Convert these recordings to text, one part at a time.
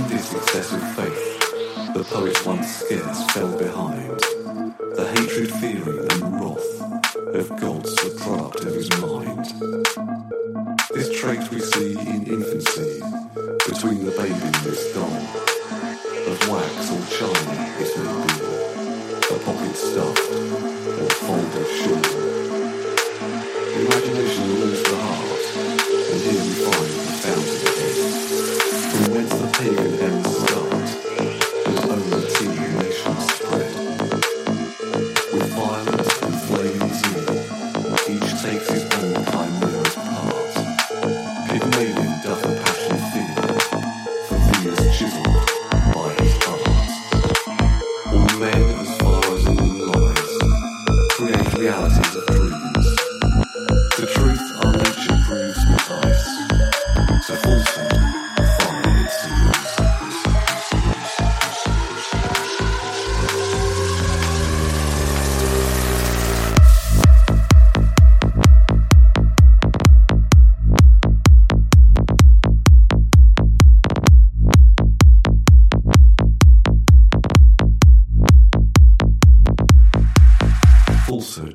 this excessive faith, the poet's once scarce fell behind. The hatred, fury, and wrath of gods the product of his mind. This trait we see in infancy, between the baby and its doll. Of wax or china it may be, a pocket stuffed or folded shawl. Imagination moves the heart, and here we find the fountainhead, from whence the pagan ends start, and only teen nations spread. With violence and flaming zeal, each takes his own chimera's part. Pygmalion doth a passion feel, for Venus chiselled by his heart. All men, as far as in them lies, create realities of dreams. The truth our nature proves with ice, so falsehood fire it seems. Falsehood.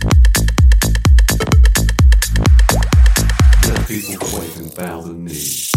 Let people quake and bow the knee.